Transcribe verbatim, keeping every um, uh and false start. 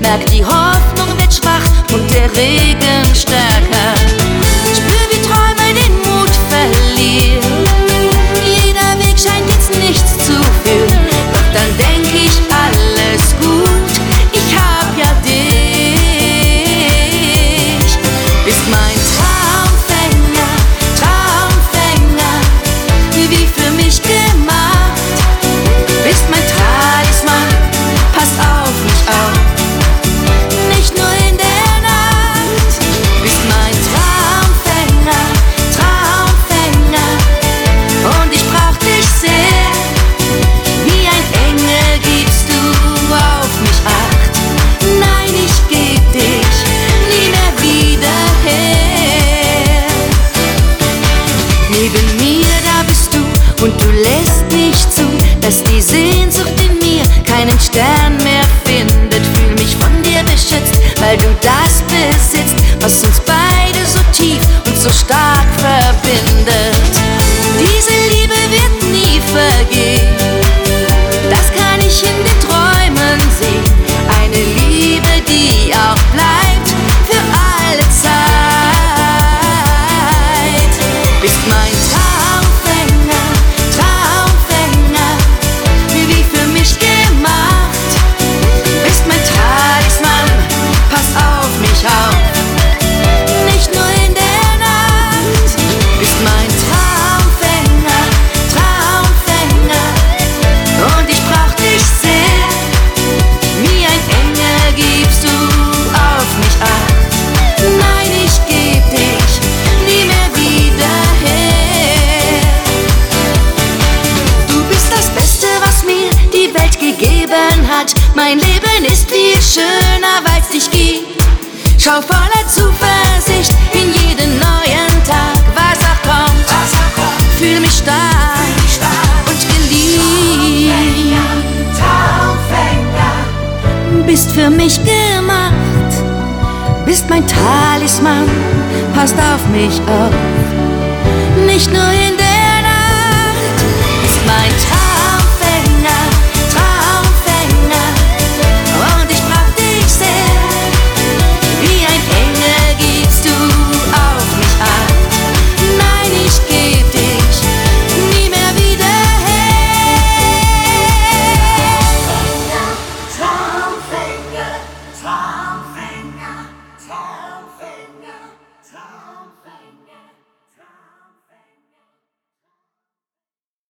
merk, die Hoffnung wird schwach und der Regen stärker. Spür, wie Träume den Mut verlieren. Jeder Weg scheint jetzt nichts zu führen. Doch dann denk ich, alles gut, ich hab ja dich. Bist mein Traumfänger, Traumfänger, wie für mich gemacht. Bist mein Talisman, pass auf mich auf, nicht nur in der Nacht. Bist mein Traumfänger, Traumfänger, und ich brauch dich sehr. Wie ein Engel gibst du auf mich Acht. Nein, ich geb dich nie mehr wieder her. Neben mir, da bist du, und du lässt nicht zu, dass die Sehnsucht in mir keinen Stern mehr findet. Fühl mich von dir beschützt, weil du das besitzt, was uns beide so tief und so stark verbindet. Diese Liebe wird nie vergehen, das kann ich in den Träumen sehen. Eine Liebe, die auch bleibt für alle Zeit. Bist mein Traumfänger, Traumfänger, wie für mich gemacht. Bist mein Talisman, pass auf mich auf, nicht nur in der Nacht. Bist mein Traumfänger, Traumfänger, und ich brauch dich sehr. Wie ein Engel gibst du auf mich Acht. Nein, ich geb dich nie mehr wieder her. Du bist das Beste, was mir die Welt gegeben hat. Mein Leben ist viel schöner, weil's dich gibt. Schau voller Zuversicht in jeden neuen Tag. Was auch kommt, fühl mich stark und geliebt. Bist für mich gemacht, bist mein Talisman, passt auf mich auf, nicht nur in